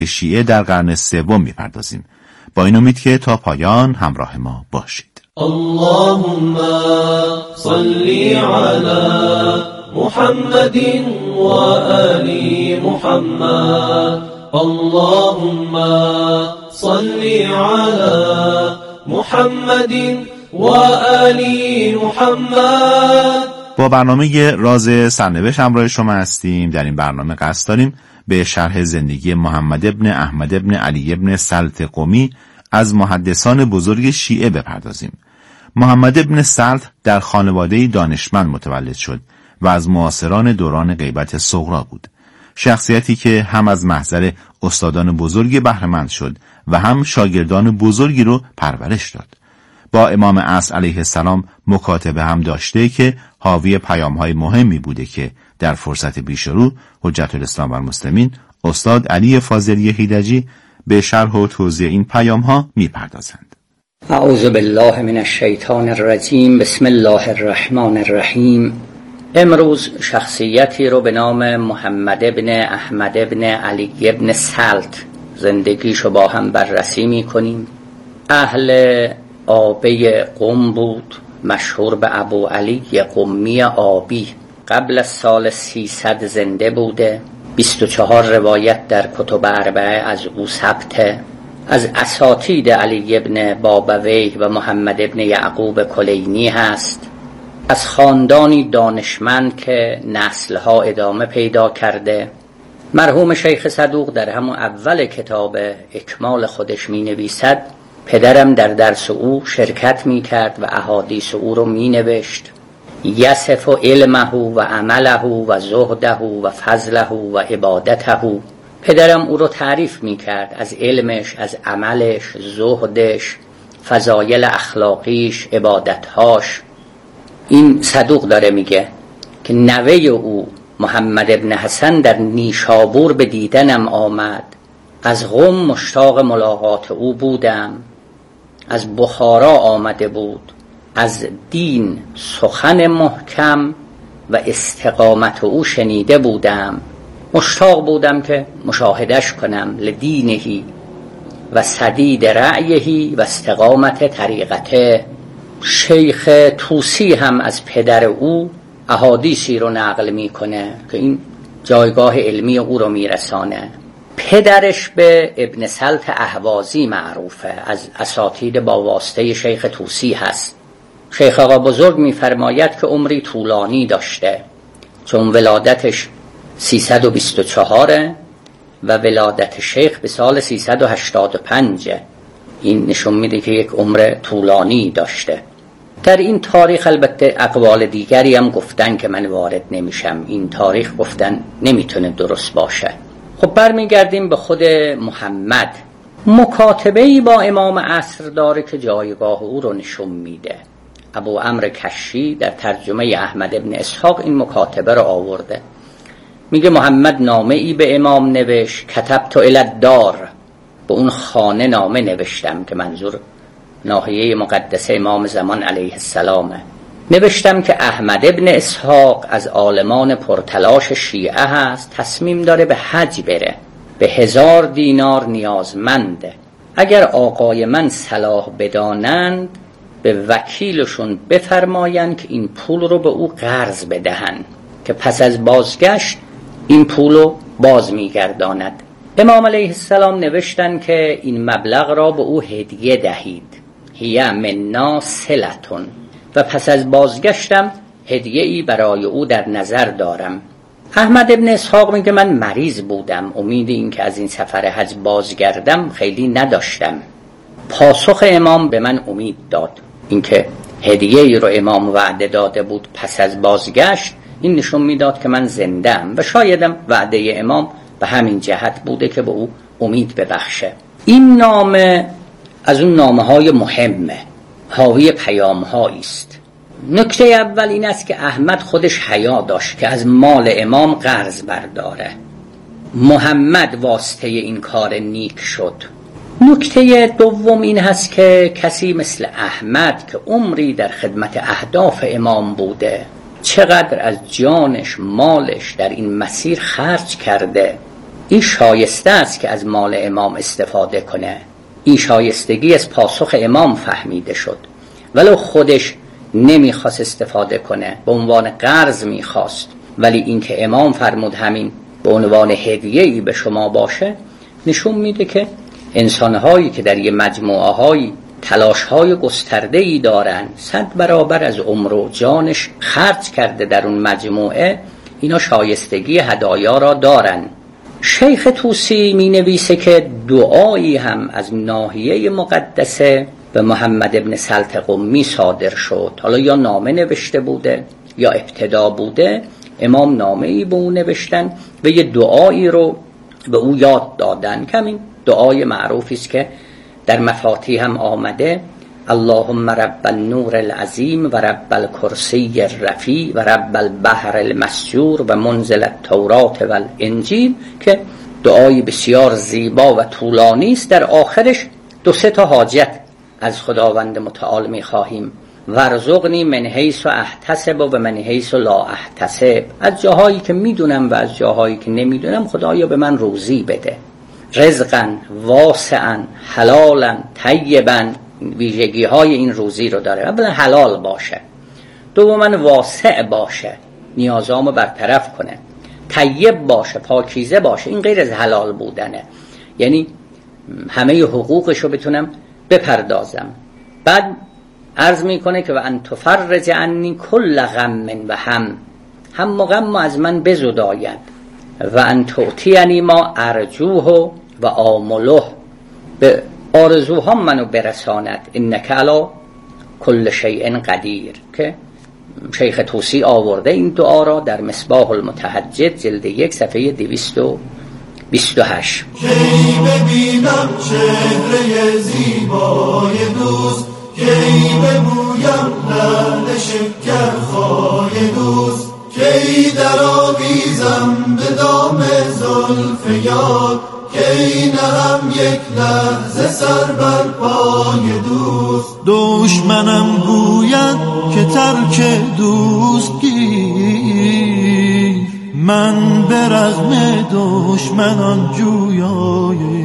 شیعه در قرن سوم میپردازیم. با این امید که تا پایان همراه ما باشید. اللهم صل علی محمد و آل محمد. اللهم صل علی محمد و آل محمد. با برنامه راز سرنوشت همراه شما هستیم. در این برنامه قصد داریم به شرح زندگی محمد ابن احمد ابن علی ابن سلط قمی از محدثان بزرگ شیعه بپردازیم. محمد ابن سلط در خانواده دانشمند متولد شد و از معاصران دوران غیبت صغرا بود. شخصیتی که هم از محضر استادان بزرگ بهره‌مند شد و هم شاگردان بزرگی رو پرورش داد. با امام عصر علیه السلام مکاتبه هم داشته که حاوی پیام‌های مهمی بوده که در فرصت پیشرو حجت الاسلام و المسلمین استاد علی فاضلی هیلجی به شرح و توضیح این پیام‌ها می‌پردازند. اعوذ بالله من الشیطان الرجیم. بسم الله الرحمن الرحیم. امروز شخصیتی رو به نام محمد ابن احمد ابن علی ابن سلط زندگیشو با هم بررسی می‌کنیم. اهل آبی قم بود، مشهور به ابو علی قمی آبی. قبل از سال 300 زنده بوده. 24 روایت در کتب اربعه از او ثبته. از اساتید علی ابن بابویه و محمد ابن یعقوب کلینی هست. از خاندانی دانشمند که نسلها ادامه پیدا کرده. مرحوم شیخ صدوق در همون اول کتاب اکمال خودش می نویسد پدرم در درس او شرکت می کرد و احادیث او رو می نوشت. یصف علمه و عمله و زهده و فضله و عبادته. پدرم او رو تعریف می کرد از علمش، از عملش، زهدش، فضایل اخلاقیش، عبادتهاش. این صدوق داره میگه که نوه او محمد ابن حسن در نیشابور به دیدنم آمد. از قم مشتاق ملاقات او بودم. از بخارا آمده بود. از دین سخن محکم و استقامت او شنیده بودم. مشتاق بودم که مشاهدش کنم لدینهی و سدید رأیهی و استقامت طریقته. شیخ طوسی هم از پدر او احادیثی رو نقل میکنه که این جایگاه علمی او رو میرسانه. پدرش به ابن سلط اهوازی معروفه، از اساتید با واسطه شیخ طوسی هست. شیخ آقا بزرگ میفرماید که عمری طولانی داشته، چون ولادتش 324 و ولادت شیخ به سال 385. این نشون میده که یک عمر طولانی داشته. در این تاریخ البته اقوال دیگری هم گفتن که من وارد نمیشم. این تاریخ گفتن نمیتونه درست باشه. خب برمیگردیم به خود محمد. مکاتبه‌ای با امام عصر داره که جایگاه او رو نشون میده. ابو عمرو کشی در ترجمه احمد ابن اسحاق این مکاتبه رو آورده. میگه محمد نامه ای به امام نوشت، کتبت الی الدار، به اون خانه نامه نوشتم، که منظور ناحیه مقدسه امام زمان علیه السلامه. نوشتم که احمد ابن اسحاق از عالمان پرتلاش شیعه هست، تصمیم داره به حج بره، به 1000 دینار نیازمنده. اگر آقای من صلاح بدانند به وکیلشون بفرمایند که این پول رو به او قرض بدهن که پس از بازگشت این پول رو باز میگرداند. امام علیه السلام نوشتن که این مبلغ را به او هدیه دهید، هی منا صلتون، و پس از بازگشتم هدیه‌ای برای او در نظر دارم. احمد ابن اسحاق میگه من مریض بودم، امید این که از این سفر حج بازگردم خیلی نداشتم. پاسخ امام به من امید داد، اینکه هدیه‌ای رو امام وعده داده بود پس از بازگشت، این نشون میداد که من زنده‌ام و شایدم وعده امام به همین جهت بوده که به او امید ببخشه. این نامه از اون نامه‌های مهمه، حاوی پیام‌هایی است. نکته اول این است که احمد خودش حیا داشت که از مال امام قرض برداره. محمد واسطه این کار نیک شد. نکته دوم این هست که کسی مثل احمد که عمری در خدمت اهداف امام بوده، چقدر از جانش، مالش در این مسیر خرج کرده، این شایسته است که از مال امام استفاده کنه. این شایستگی از پاسخ امام فهمیده شد، ولو خودش نمیخواست استفاده کنه، به عنوان قرض میخواست، ولی اینکه امام فرمود همین به عنوان هدیه‌ای به شما باشه، نشون میده که انسانهایی که در یه مجموعه های تلاش های گسترده‌ای دارن، 100 برابر از عمر و جانش خرج کرده در اون مجموعه، اینا شایستگی هدایا را دارن. شیخ طوسی می نویسه که دعایی هم از ناحیه مقدسه به محمد ابن سلط قمی صادر شد. حالا یا نامه نوشته بوده یا ابتدا بوده، امام نامه‌ای به او نوشتن و یه دعایی رو به او یاد دادن که همین دعای معروفی است که در مفاتیح هم آمده: اللهم رب النور العظیم و رب الکرسی الرفیع و رب البحر المسجور و منزل التورات و الانجیل، که دعای بسیار زیبا و طولانی است. در آخرش 2-3 تا حاجت از خداوند متعال می خواهیم: ورزقنی من حیث احتسب و من حیث لا احتسب، از جاهایی که میدونم و از جاهایی که نمیدونم خدایا به من روزی بده. رزقا واسعا حلالا طیبا، ویژگی های این روزی رو داره. اولا حلال باشه، دوما واسع باشه، نیازامو برطرف کنه، طیب باشه، پاکیزه باشه. این غیر از حلال بودنه، یعنی همه حقوقشو بتونم بپردازم. بعد عرض میکنه که و ان تفرج عنی کل غم و هم و غم از من بزداید و ان تعطینی ما ارجوه و آمله، به آرزوهام منو برساند. انک علی کل شیء قدیر، که شیخ طوسی آورده این دعا را در مصباح المتهجد جلد 1 صفحه 228. کی ببینم چهره زیبای دوست، کی ببویم لعل شکرخای دوست، کی در آویزم به دام زلف یار، کی نهم یک لحظه سر بر پای دوست. دشمنم گوید که ترک دوست گیر، من به رغم دشمنان جویای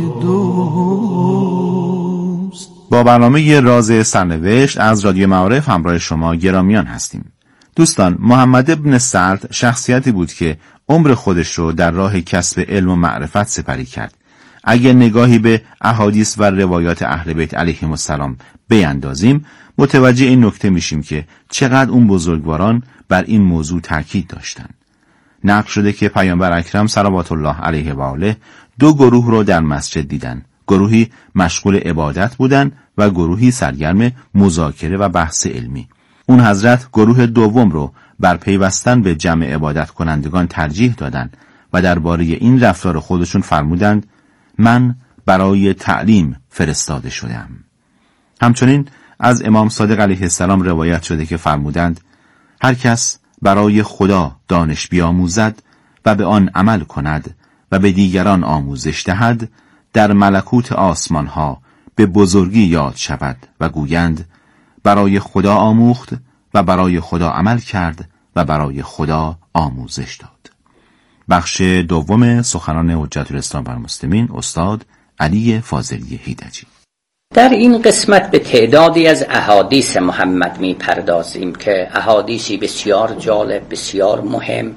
دوست. با برنامه راز سرنوشت از رادیو معارف همراه شما گرامیان هستیم. دوستان، محمد ابن سلط شخصیتی بود که عمر خودش رو در راه کسب علم و معرفت سپری کرد. اگر نگاهی به احادیث و روایات اهل بیت علیهم السلام بیندازیم، متوجه این نکته میشیم که چقدر اون بزرگواران بر این موضوع تاکید داشتند. نقل شده که پیامبر اکرم صلوات الله علیه و آله 2 گروه رو در مسجد دیدن. گروهی مشغول عبادت بودن و گروهی سرگرم مذاکره و بحث علمی. اون حضرت گروه دوم رو بر پیوستن به جمع عبادت کنندگان ترجیح دادن و درباره این رفتار خودشون فرمودند: من برای تعلیم فرستاده شدم. همچنین از امام صادق علیه السلام روایت شده که فرمودند: هر کس برای خدا دانش بیاموزد و به آن عمل کند و به دیگران آموزش دهد، در ملکوت آسمان ها به بزرگی یاد شود و گویند برای خدا آموخت و برای خدا عمل کرد و برای خدا آموزش داد. بخش دوم سخنان حجت الاسلام بر المسلمین استاد علی فاضلی هیدجی. در این قسمت به تعدادی از احادیث محمد می پردازیم که احادیثی بسیار جالب، بسیار مهم.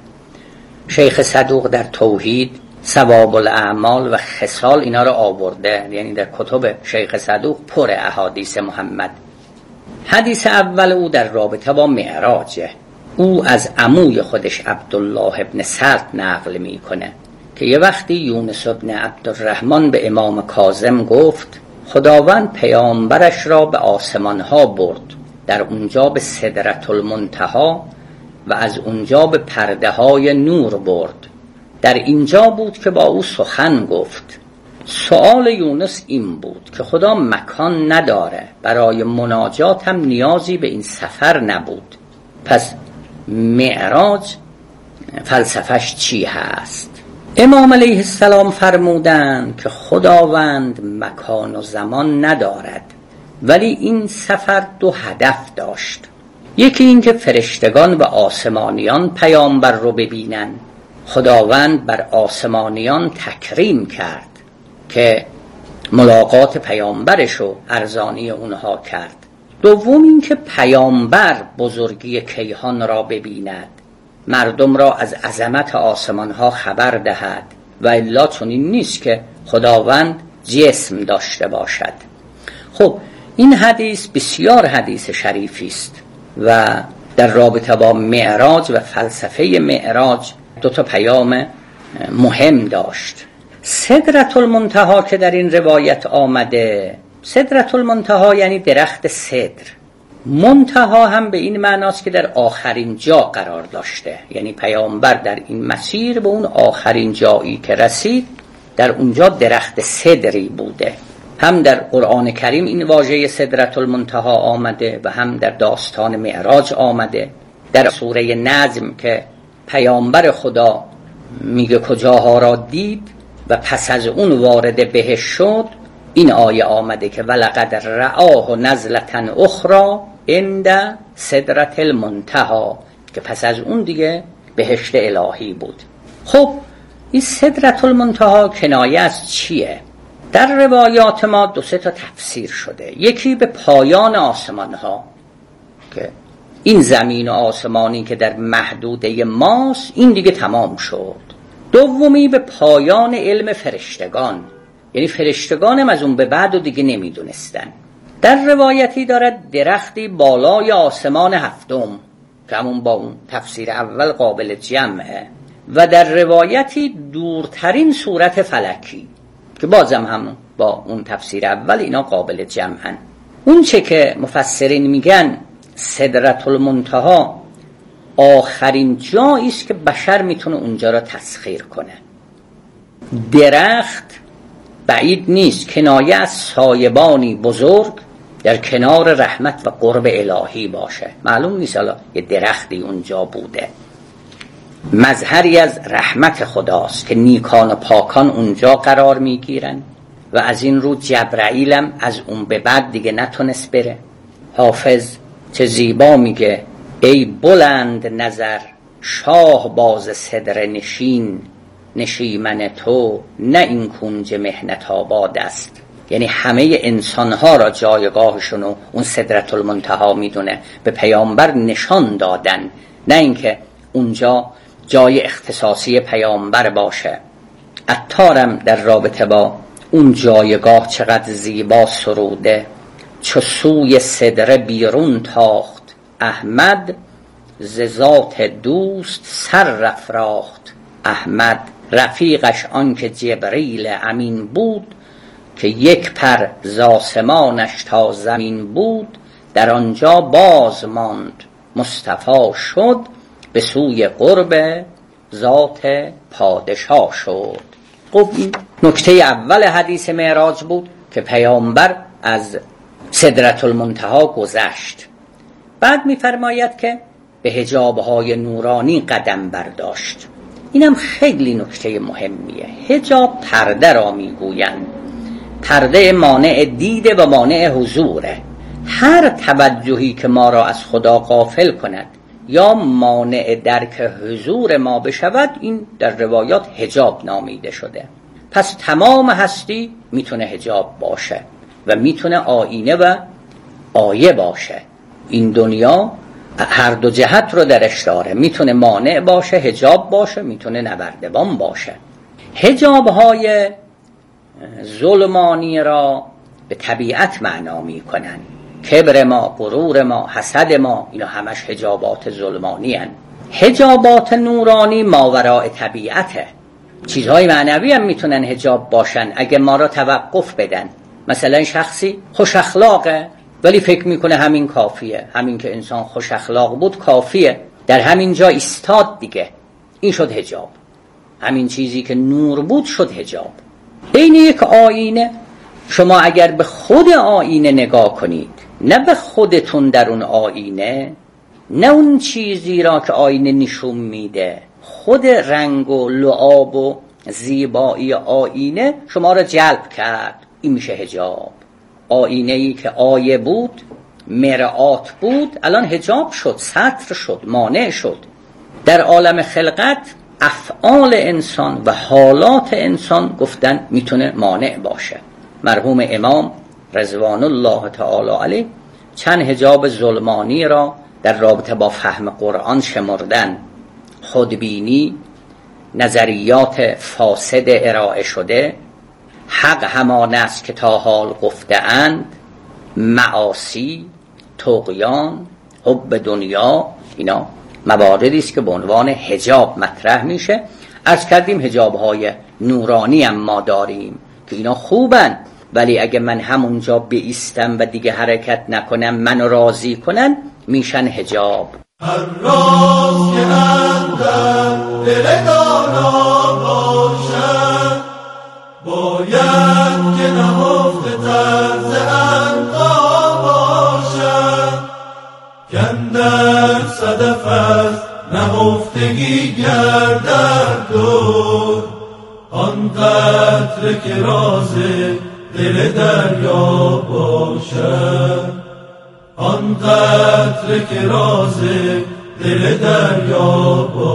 شیخ صدوق در توحید، ثواب الاعمال و خصال اینا رو آورده، یعنی در کتب شیخ صدوق پر احادیث محمد. حدیث اول او در رابطه با معراجه. او از عموی خودش عبدالله ابن سلط نقل میکنه که یه وقتی یونس ابن عبدالرحمن به امام کاظم گفت خداوند پیامبرش را به آسمان ها برد، در اونجا به سدرة المنتهی و از اونجا به پرده های نور برد. در اینجا بود که با او سخن گفت. سؤال یونس این بود که خدا مکان نداره، برای مناجات هم نیازی به این سفر نبود، پس معراج فلسفش چی هست؟ امام علیه السلام فرمودند که خداوند مکان و زمان ندارد، ولی این سفر 2 هدف داشت. یکی این که فرشتگان و آسمانیان پیامبر رو ببینن خداوند بر آسمانیان تکریم کرد که ملاقات پیامبرشو ارزانی اونها کرد. دوم این که پیامبر بزرگی کیهان را ببیند، مردم را از عظمت آسمانها خبر دهد، و الا چنین نیست که خداوند جسم داشته باشد. خب این حدیث بسیار حدیث شریفی است و در رابطه با معراج و فلسفه معراج دو تا پیام مهم داشت. سدرة المنتهی که در این روایت آمده، سدرة المنتهی یعنی درخت سدر. منتها هم به این معناست که در آخرین جا قرار داشته، یعنی پیامبر در این مسیر به اون آخرین جایی که رسید در اونجا درخت سدری بوده. هم در قرآن کریم این واژه سدرة المنتهی آمده و هم در داستان معراج آمده. در سوره نجم که پیامبر خدا میگه کجاها را دید و پس از اون وارد بهشت شد، این آیه آمده که ولقد رآه نزلة اخری عند سدرة المنتهی، که پس از اون دیگه بهشت الهی بود. خب این سدرة المنتهی کنایه از چیه؟ در روایات ما دو سه تا تفسیر شده. یکی به پایان آسمان ها که این زمین و آسمانی که در محدوده ماست این دیگه تمام شد. دومی به پایان علم فرشتگان، یعنی فرشتگانم از اون به بعد و دیگه نمیدونستن. در روایتی دارد درختی بالای آسمان هفتم که همون با اون تفسیر اول قابل جمعه، و در روایتی دورترین صورت فلکی که بازم هم با اون تفسیر اول اینا قابل جمعن. اون چه که مفسرین میگن سدرة المنتهی آخرین جایی است که بشر میتونه اونجا را تسخیر کنه. درخت بعید نیست کنایه از سایبانی بزرگ در کنار رحمت و قرب الهی باشه. معلوم نیست حالا یه درختی اونجا بوده، مظهری از رحمت خداست که نیکان و پاکان اونجا قرار میگیرن و از این رو جبرائیلم از اون به بعد دیگه نتونست بره. حافظ چه زیبا میگه ای بلند نظر شاه باز صدر نشین، نشیمن تو نه این کنج محنت آباد است. یعنی همه انسانها را جایگاهشون اون سدرة المنتهی میدونه، به پیامبر نشان دادن، نه اینکه اونجا جای اختصاصی پیامبر باشه. عطارم در رابطه با اون جایگاه چقدر زیبا سروده: چو سوی سدره بیرون تاخت احمد، ز ذات دوست سر رفراخت احمد. رفیقش آن که جبریل امین بود، که یک پر ز آسمانش تا زمین بود. در آنجا باز ماند مصطفی شد، به سوی قرب ذات پادشاه شد. خب این نکته اول حدیث معراج بود که پیامبر از سدرة المنتهی گذشت. بعد می‌فرماید که به حجاب‌های نورانی قدم برداشت. اینم خیلی نکته مهمیه. حجاب پرده را میگویند. پرده مانع دیده و مانع حضوره. هر توجهی که ما را از خدا غافل کند یا مانع درک حضور ما بشود، این در روایات حجاب نامیده شده. پس تمام هستی میتونه حجاب باشه و میتونه آینه و آیه باشه. این دنیا هر دو جهت رو درش داره، میتونه مانع باشه، حجاب باشه، میتونه نوردبان باشه. حجاب‌های ظلمانی را به طبیعت معنا میکنن. کبر ما، غرور ما، حسد ما، اینا همش حجابات ظلمانی هن. حجابات نورانی ماوراء طبیعته. چیزهای معنوی هم میتونن حجاب باشن اگه ما را توقف بدن. مثلا شخصی خوش اخلاقه ولی فکر میکنه همین کافیه، همین که انسان خوش اخلاق بود کافیه، در همین جا ایستاد دیگه، این شد حجاب. همین چیزی که نور بود شد حجاب. این یک آینه، شما اگر به خود آینه نگاه کنید، نه به خودتون در اون آینه، نه اون چیزی را که آینه نشون میده، خود رنگ و لعاب و زیبایی آینه شما را جلب کرد، این میشه حجاب. آینه‌ای که آیه بود، مرآت بود، الان حجاب شد، ستر شد، مانع شد. در عالم خلقت افعال انسان و حالات انسان گفتن میتونه مانع باشه. مرحوم امام رضوان الله تعالی علیه چند حجاب ظلمانی را در رابطه با فهم قرآن شمردن: خودبینی، نظریات فاسد ارائه شده، حق همان است که تا حال گفته‌اند، معاصی، طغیان، حب دنیا. اینا مواردی است که به عنوان حجاب مطرح میشه. عرض کردیم حجاب‌های نورانی هم ما داریم که اینا خوبن، ولی اگه من همونجا بایستم و دیگه حرکت نکنم منو راضی کنن میشن حجاب. هر راز که اندر دل دانا باشد باید که نهفته طرز عنقا باشد، کندر صدف از نهفتگی گردد دور، آن قطره که راز دل دریا باشد، آن قطره که راز دل دریا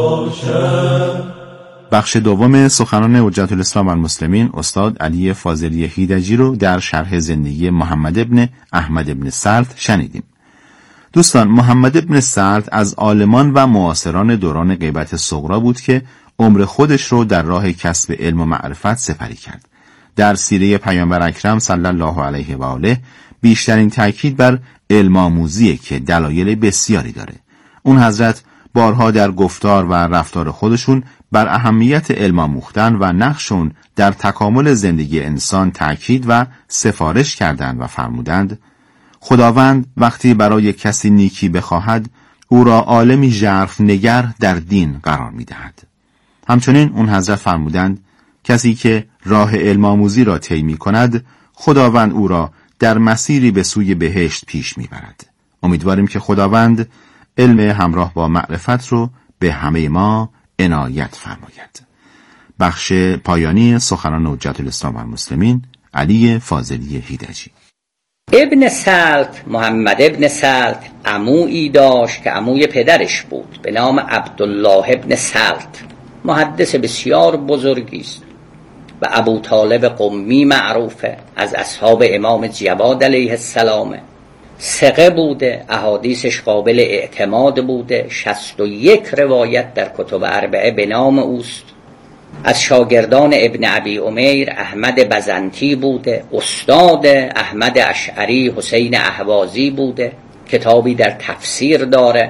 باشد. بخش دوم سخنان حجت الاسلام والمسلمین استاد علی فاضلی هیدجی رو در شرح زندگی محمد ابن احمد ابن سلط شنیدیم. دوستان، محمد ابن سلط از عالمان و معاصران دوران غیبت صغرا بود که عمر خودش رو در راه کسب علم و معرفت سپری کرد. در سیره پیامبر اکرم صلی الله علیه و آله بیشترین تاکید بر علم آموزیه که دلایل بسیاری داره. اون حضرت بارها در گفتار و رفتار خودشون بر اهمیت علم آموختن و نقشون در تکامل زندگی انسان تاکید و سفارش کردند و فرمودند: خداوند وقتی برای کسی نیکی بخواهد او را عالمی ژرف نگر در دین قرار می‌دهد. همچنین اون حضرت فرمودند کسی که راه علم آموزی را طی می‌کند خداوند او را در مسیری به سوی بهشت پیش می‌برد. امیدواریم که خداوند علم همراه با معرفت رو به همه ما عنایت فرماید. بخش پایانی سخنان حجت الاسلام والمسلمین علی فاضلی هیدجی. ابن سلط، محمد ابن سلط، عمویی داشت که عموی پدرش بود به نام عبدالله ابن سلط. محدث بسیار بزرگی است و ابو طالب قمی معروفه، از اصحاب امام جواد علیه السلام. ثقه بوده، احادیثش قابل اعتماد بوده، 61 روایت در کتب اربعه به نام اوست. از شاگردان ابن ابی امیر احمد بزنتی بوده، استاد احمد اشعری حسین اهوازی بوده، کتابی در تفسیر داره.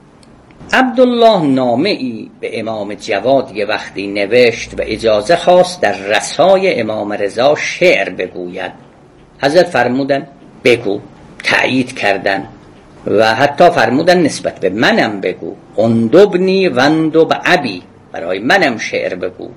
عبدالله نامه‌ای به امام جواد یه وقتی نوشت و اجازه خواست در رسای امام رضا شعر بگوید. حضرت فرمودن بگو، تأیید کردن و حتی فرمودن نسبت به منم بگو، اندبنی وندب ابی، برای منم شعر بگو.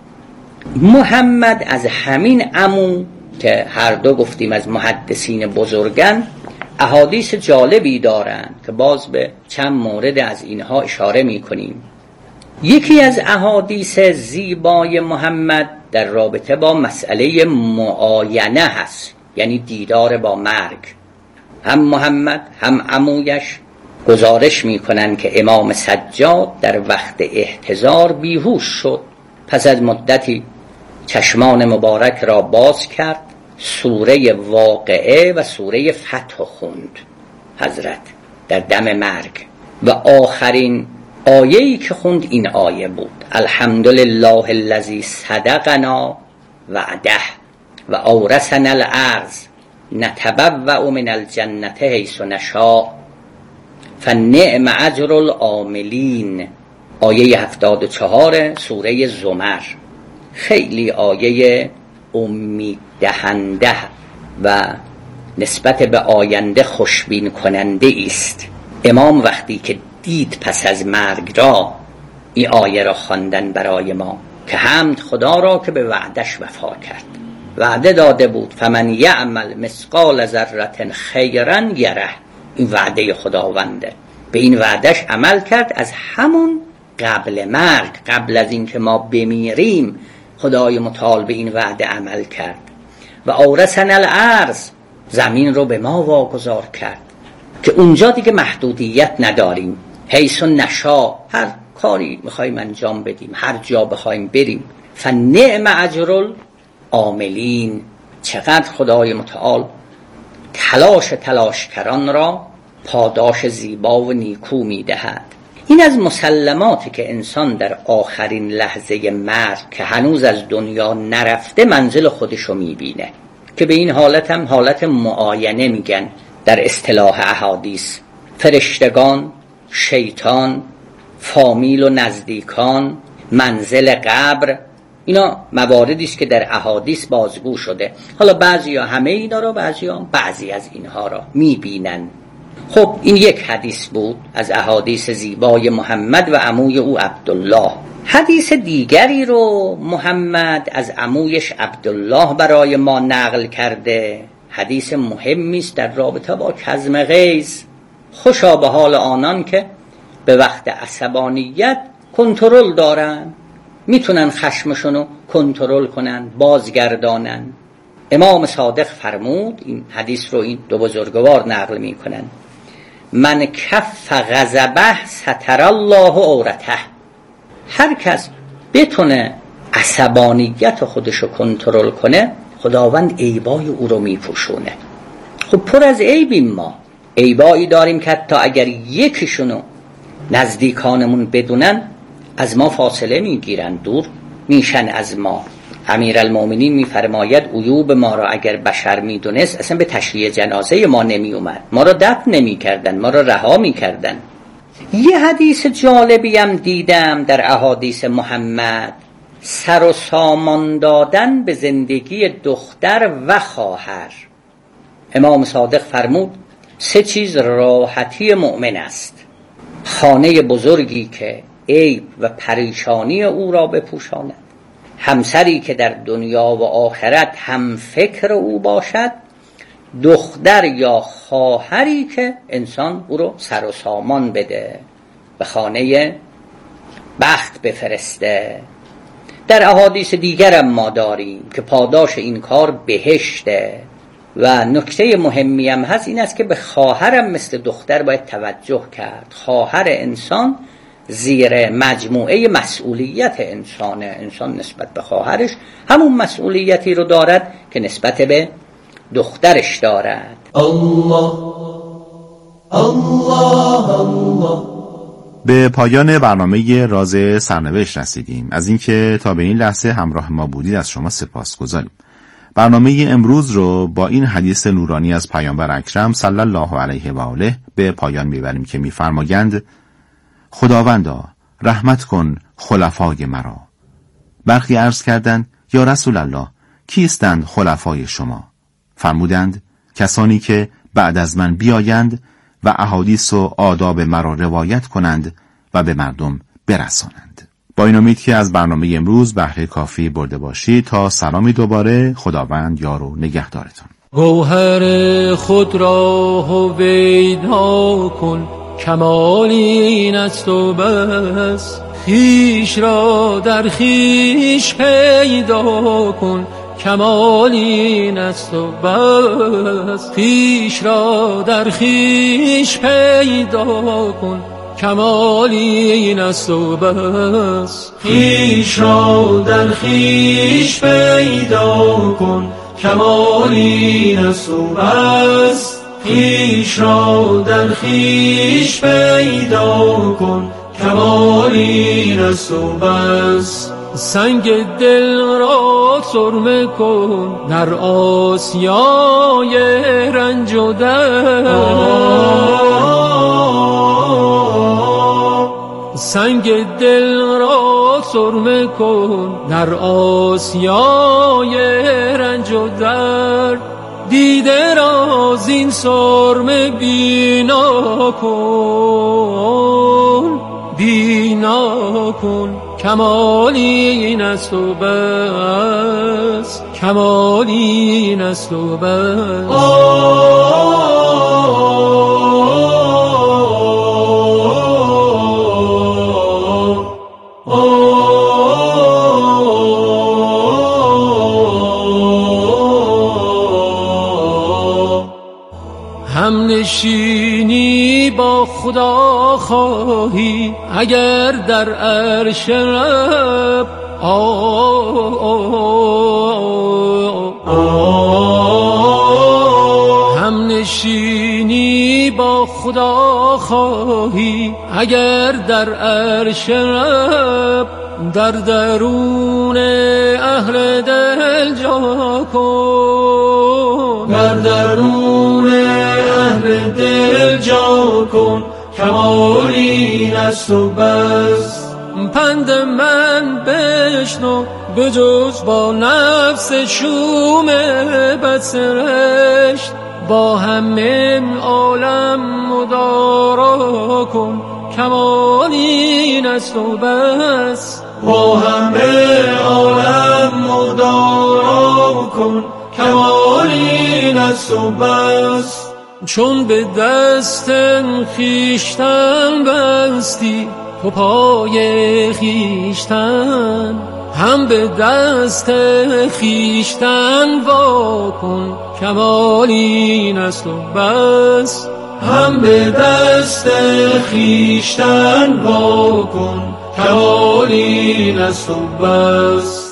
محمد از همین عمو که هر دو گفتیم از محدثین بزرگن احادیث جالبی دارند که باز به چند مورد از اینها اشاره می کنیم. یکی از احادیث زیبای محمد در رابطه با مسئله معاینه هست، یعنی دیدار با مرگ. هم محمد هم عمویش گزارش می کنند که امام سجاد در وقت احتضار بیهوش شد. پس از مدتی چشمان مبارک را باز کرد، سوره واقعه و سوره فتح خوند حضرت در دم مرگ و آخرین آیه‌ای که خوند این آیه بود: الحمدلله الذی صدقنا وعده و اورثنا الارض نتبوأ من الجنة حیث نشاء فنعم اجر العاملین. آیه 74 سوره زمر. خیلی آیه امید دهنده و نسبت به آینده خوشبین کننده است. امام وقتی که دید پس از مرگ را این آیه را خواندن برای ما که حمد خدا را که به وعدش وفا کرد. وعده داده بود فمن یعمل مثقال ذره خیرا یره. این وعده خداونده، به این وعدش عمل کرد. از همون قبل مرگ، قبل از این که ما بمیریم، خدای متعال به این وعده عمل کرد. و اورثنا الارض، زمین رو به ما واگذار کرد که اونجا دیگه محدودیت نداریم. حیث نشاء، هر کاری میخوایم انجام بدیم، هر جا بخوایم بریم، فنعم اجر العاملین، چقدر خدای متعال تلاشکران را پاداش زیبا و نیکو میدهد. این از مسلماتی که انسان در آخرین لحظه مرگ که هنوز از دنیا نرفته منزل خودشو میبینه، که به این حالت هم حالت معاینه میگن در اصطلاح احادیث. فرشتگان، شیطان، فامیل و نزدیکان، منزل قبر، اینا مواردی است که در احادیث بازگو شده. حالا بعضیا همه اینا را، بعضی از اینها را میبینن. خب این یک حدیث بود از احادیث زیبای محمد و عموی او عبدالله. حدیث دیگری رو محمد از عمویش عبدالله برای ما نقل کرده. حدیث مهمی است در رابطه با کظم غیظ. خوشا به حال آنان که به وقت عصبانیت کنترل دارن، میتونن خشمشون رو کنترل کنن، بازگردانن. امام صادق فرمود، این حدیث رو این دو بزرگوار نقل میکنن، من کف غضبه ستر الله عورته. هر کس بتونه عصبانیت خودشو کنترل کنه، خداوند عیبای او رو میپوشونه. خب پر از عیبیم ما، عیبایی داریم که حتی اگر یکیشونو نزدیکانمون بدونن از ما فاصله میگیرن، دور میشن از ما. امیرالمومنین میفرماید عیوب ما را اگر بشر میدونست اصلا به تشییع جنازه ما نمی اومد، ما را دفن نمی کردن، ما را رها می کردن. یه حدیث جالبی هم دیدم در احادیث محمد، سر و سامان دادن به زندگی دختر و خواهر. امام صادق فرمود 3 چیز راحتی مؤمن است: خانه بزرگی که عیب و پریشانی او را بپوشاند، همسری که در دنیا و آخرت هم فکر او باشد، دختر یا خواهری که انسان او رو سر و سامان بده، به خانه بخت بفرسته. در احادیث دیگر ما داریم که پاداش این کار بهشته. و نکته مهمی هم هست، این است که به خواهرم مثل دختر باید توجه کرد. خواهر انسان زیر مجموعه مسئولیت انسانه. انسان نسبت به خواهرش همون مسئولیتی رو دارد که نسبت به دخترش دارد. الله الله الله. به پایان برنامه راز سرنوشت رسیدیم. از اینکه تا به این لحظه همراه ما بودید از شما سپاسگزاریم. برنامه امروز رو با این حدیث نورانی از پیامبر اکرم صلی الله علیه و آله به پایان میبریم که میفرمایند: خداوندا رحمت کن خلفای مرا. برخی عرض کردند: یا رسول الله، کیستند خلفای شما؟ فرمودند: کسانی که بعد از من بیایند و احادیث و آداب مرا روایت کنند و به مردم برسانند. با این امید که از برنامه امروز بهره کافی برده باشید. تا سلامی دوباره، خداوند یار و نگهدارتان. گوهر خود را هویدا کن، کمال این است و بس. خویش را در خویش پیدا کن، کمال این است و بس. خویش را در خویش پیدا کن، کمال این است و بس. خویش را در خویش پیدا کن، کمال این است و بس. خویش را در خویش پیدا کن، کمال این است و بس. سنگ دل را سرمه کن در آسیای رنج و درد. سنگ دل را سرمه کن در آسیای رنج و درد. دیده را زین سرمه بینا کن، بینا کن، کمالی این است و بس، کمالی این است و بس. هم نشینی با خدا خواهی اگر در عرش رب هم نشینی با خدا خواهی اگر در عرش رب در درون اهل دل جا کن در درون اهل دل جا کن کمال این است و بس پند من بشنو بجز با نفس شوم بدسرشت با همه عالم مدارا کن کمال این است و بس با همه عالم مدارا کن کمال این است و بس چون به دست خویشتن بستی تو پای خویشتن هم به دست خویشتن وا کن کمال این است و بس هم به دست خویشتن وا کن کمال این است و بس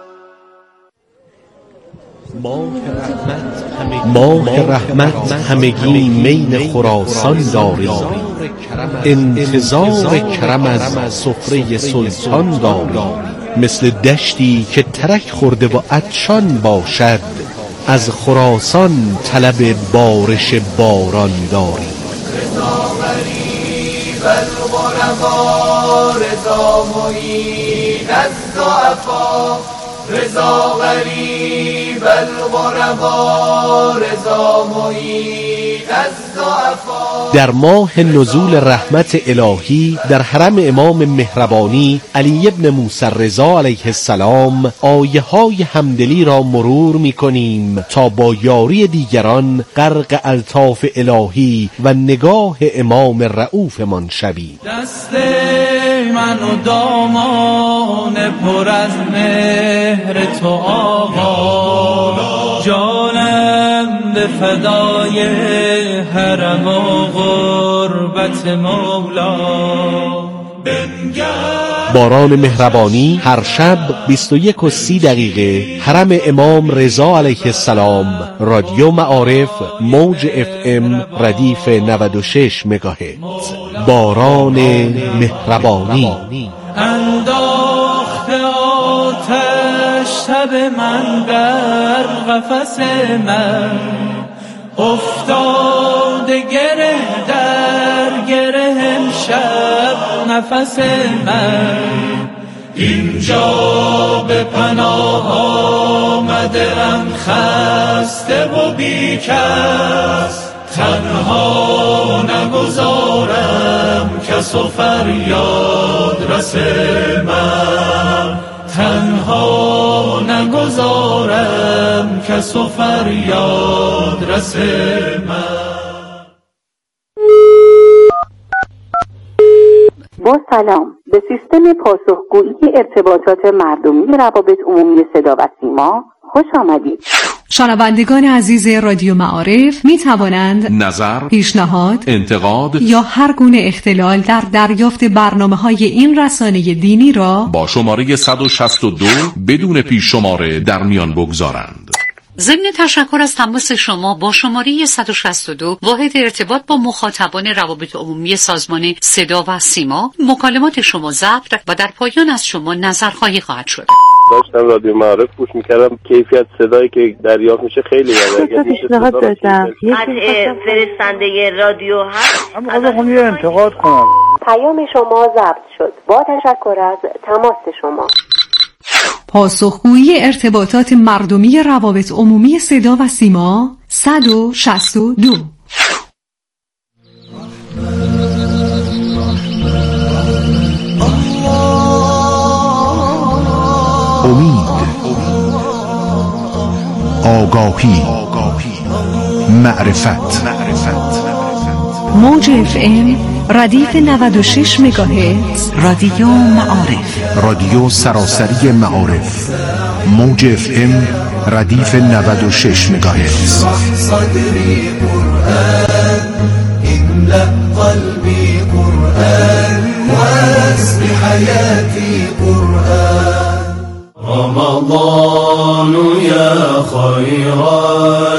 ماه رحمت همگی میل خراسان داریم انتظار کرم از سفره سلطان داریم مثل دشتی که ترک خورده و عطشان باشد از خراسان طلب بارش باران داریم رضا غریب الغربا رضا معین الضعفا رضا غریب الغربا رضا معین الضعفا. در ماه نزول رحمت الهی در حرم امام مهربانی علی ابن موسی رضا علیه السلام آیه های همدلی را مرور می کنیم تا با یاری دیگران غرق الطاف الهی و نگاه امام رؤوف من شویم. دست من و دامان پر از مهر تو آقا جانم به فدای حرم و غربت مولا باران مهربانی هر شب 21:30 حرم امام رضا علیه السلام رادیو معارف موج FM ردیف 96 مگاهرتز. باران مهربانی انداخته آتش شب من در قفس من افتاده گره در گره امشب نفس من اینجا به پناه آمده ام خسته و بیکس تنها نگذارم کس و فریاد رس من تنها نگذارم کس و فریاد رس من. با سلام به سیستم پاسخگویی ارتباطات مردمی روابط عمومی صدا و سیما خوش آمدید. شنوندگان عزیز رادیو معارف می توانند نظر، پیشنهاد، انتقاد یا هر گونه اختلال در دریافت برنامه‌های این رسانه دینی را با شماره 162 بدون پیش شماره در میان بگذارند. ضمن تشکر از تماس شما با شماره 162 واحد ارتباط با مخاطبان روابط عمومی سازمان صدا و سیما، مکالمات شما ضبط و در پایان از شما نظرخواهی خواهد شد. داشتم رادیو معارف گوش میکردم، کیفیت صدایی که دریافت میشه خیلی بالاست. پیشنهاد داشتم فرستنده رادیو هست. خواهم یه انتقاد کنم. پیام شما ضبط شد. با تشکر از تماس شما. پاسخگویی ارتباطات مردمی روابط عمومی صدا و سیما 162. امید، آگاهی، معرفت. موج FM ردیف 96 مگاهرتز. رادیو معارف، رادیو سراسری معارف. موج FM ردیف 96 مگاهرتز. صدری قرآن املأ قلبی قرآن واسق حیاتی قرآن رمضان یا خیرات